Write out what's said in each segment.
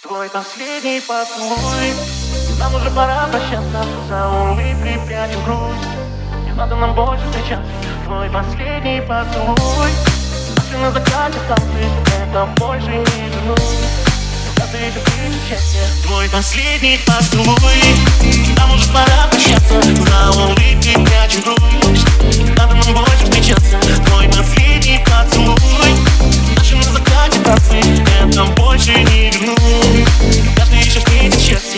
Твой последний поцелуй. Нам уже пора прощаться. За улыбкой прячем грусть. Не надо нам больше встречаться. Твой последний поцелуй. Наши на закате станции. Это больше не вернусь. Когда ты еще встретишь счастье. Твой последний поцелуй. Нам уже пора прощаться. За улыбкой прячем грусть. Не надо нам больше встречаться. Твой последний поцелуй. Наши на закате станции. Это больше не вернусь. Когда ты еще встретишь счастье.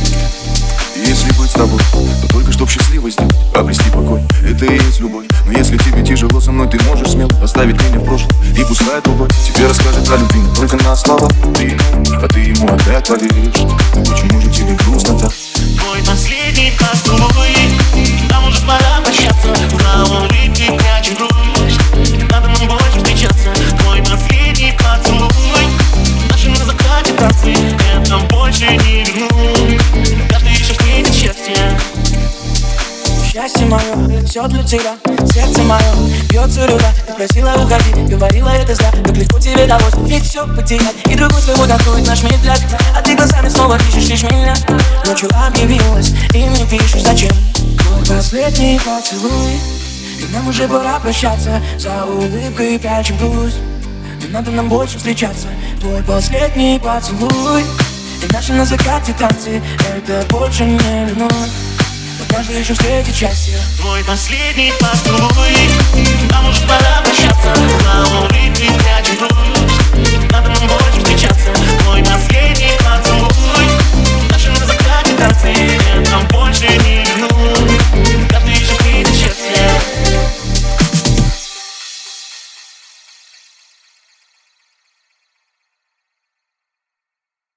Если быть с тобой, то только чтоб счастливой сделать, обрести покой, это и есть любовь. Но если тебе тяжело со мной, ты можешь смело оставить меня в прошлом. И пускай другой тебе расскажет о любви, но только на слова. А ты ему опять поверишь. Но почему же тебе грустно так? Твой последний поцелуй. Нам уже пора прощаться. За улыбкой прячем грусть. Не надо нам больше встречаться. Твой последний поцелуй. Наши на закате танцы. Это больше не вернусь. Когда ты еще встретишь счастье. Счастье мое, все для тебя. Сердце мое бьется рюда. Ты просила уходить, говорила это зря. Как легко тебе далось ведь все потерять. И другой своего танцует наш медляк. А ты глазами снова ищешь лишь меня. Ночью объявилась и мне пишешь зачем. Твой последний поцелуй. И нам уже пора прощаться. За улыбкой прячем грусть. Не надо нам больше встречаться. Твой последний поцелуй. И наши на закате танцы. Это больше не вернуть. Однажды еще встретить счастье. Твой последний поцелуй. Нам уже пора прощаться. За улыбкой прячем грусть. Надо нам больше встречаться. Твой последний поцелуй. Наши на закате танцы. Это больше не вернуть. Когда ты еще встретишь счастье.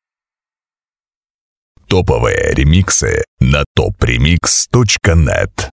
Топовые ремиксы на topremix.net.